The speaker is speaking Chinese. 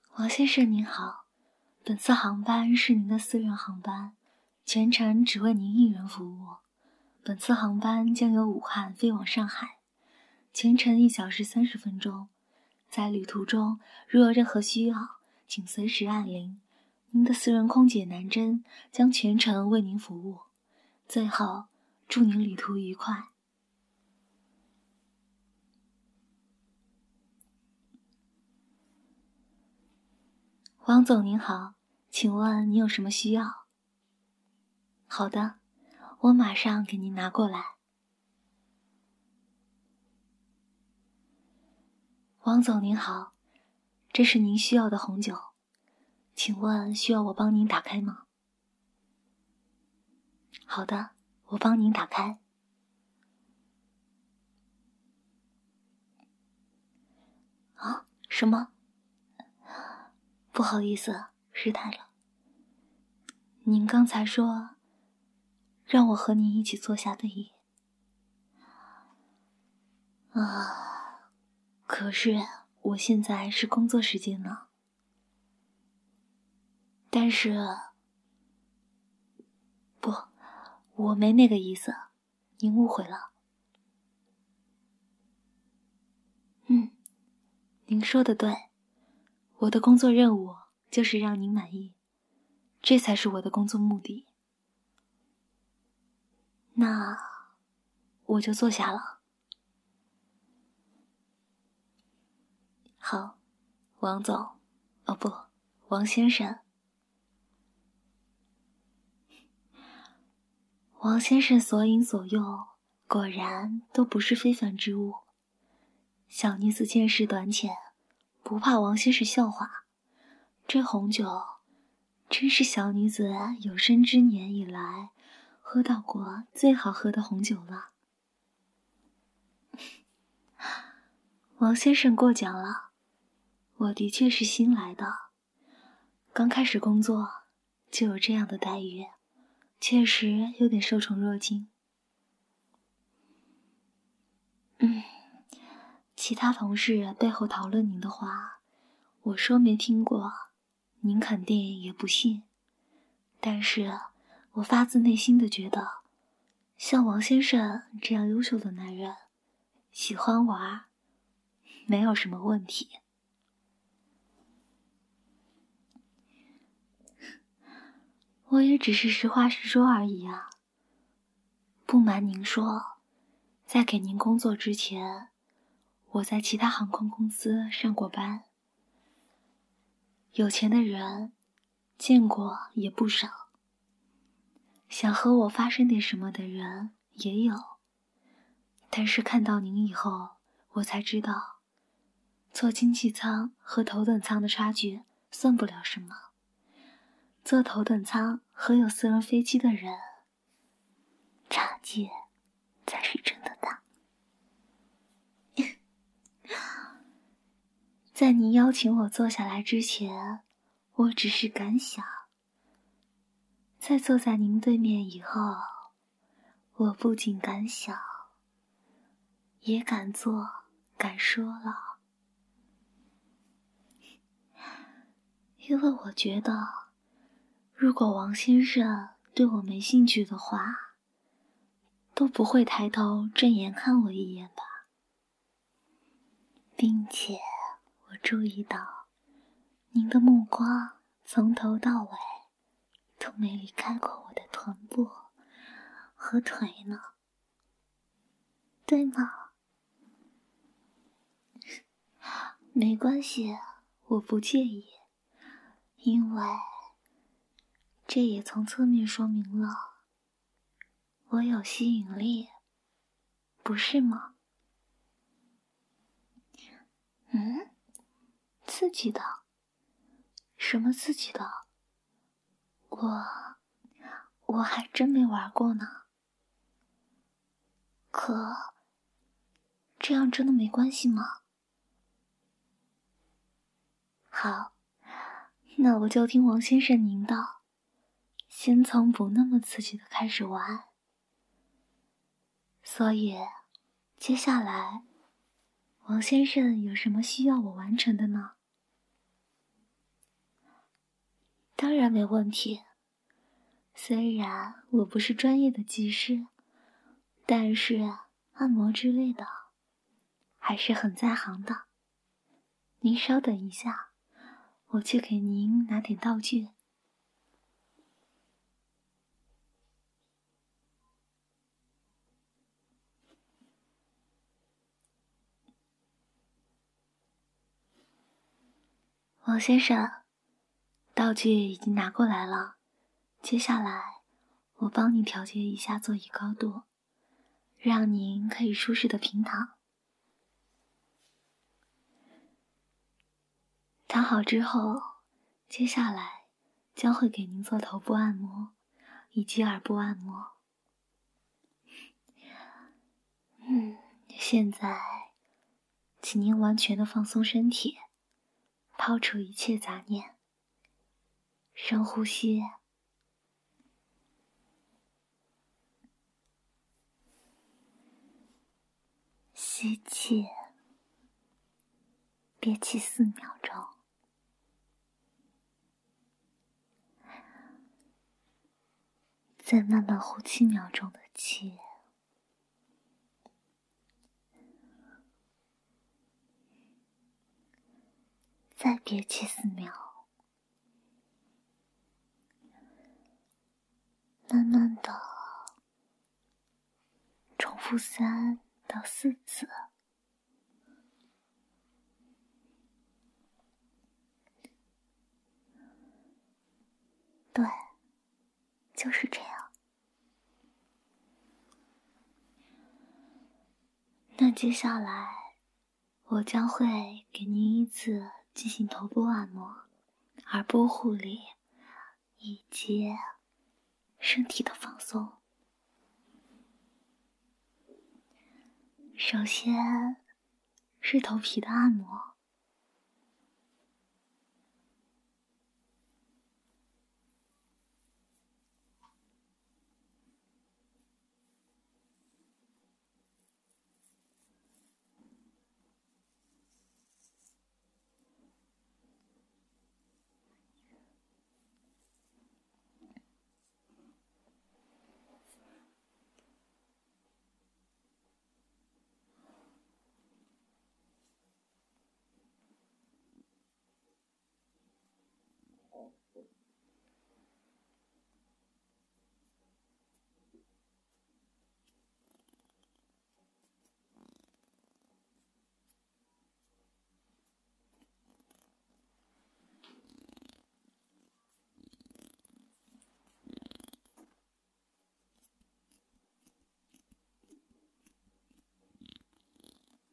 王先生您好，本次航班是您的私人航班，全程只为您一人服务。本次航班将由武汉飞往上海，全程1小时30分钟。在旅途中，如有任何需要，请随时按铃。您的私人空姐南珍将全程为您服务。最后，祝您旅途愉快。王总您好，请问你有什么需要？好的，我马上给您拿过来。王总您好，这是您需要的红酒，请问需要我帮您打开吗？好的，我帮您打开。啊，什么？不好意思，失态了。您刚才说让我和您一起坐下对饮。可是我现在是工作时间呢。但是，不，我没那个意思，您误会了。您说的对，我的工作任务就是让您满意，这才是我的工作目的。那我就坐下了。好，王总，哦不，王先生。王先生所饮所用，果然都不是非凡之物。小女子见识短浅，不怕王先生笑话。这红酒，真是小女子有生之年以来喝到过最好喝的红酒了。王先生过奖了，我的确是新来的，刚开始工作就有这样的待遇，确实有点受宠若惊。其他同事背后讨论您的话，我说没听过，您肯定也不信。但是我发自内心的觉得，像王先生这样优秀的男人，喜欢玩，没有什么问题。我也只是实话实说而已啊。不瞒您说，在给您工作之前，我在其他航空公司上过班。有钱的人见过也不少，想和我发生点什么的人也有。但是看到您以后，我才知道，坐经济舱和头等舱的差距算不了什么。坐头等舱和有私人飞机的人，差距才是真的大。在您邀请我坐下来之前，我只是敢想。在坐在您对面以后，我不仅敢想，也敢做，敢说了。因为我觉得，如果王先生对我没兴趣的话，都不会抬头正眼看我一眼吧。并且我注意到，您的目光从头到尾都没离开过我的臀部和腿呢，对吗？没关系，我不介意，因为这也从侧面说明了我有吸引力，不是吗？刺激的？什么刺激的？我还真没玩过呢。可这样真的没关系吗？好，那我就听王先生您的，先从不那么刺激的开始玩。所以，接下来，王先生有什么需要我完成的呢？ 当然没问题。虽然我不是专业的技师，但是按摩之类的还是很在行的。您稍等一下，我去给您拿点道具。王先生，道具已经拿过来了，接下来我帮您调节一下座椅高度，让您可以舒适的平躺。躺好之后，接下来将会给您做头部按摩以及耳部按摩。现在请您完全的放松身体，抛除一切杂念，深呼吸，吸气，憋气4秒钟，再慢慢呼7秒钟的气，再憋气4秒，慢慢的重复3到4次。对，就是这样。那接下来我将会给您依次进行头部按摩、耳部护理以及身体的放松。首先是头皮的按摩。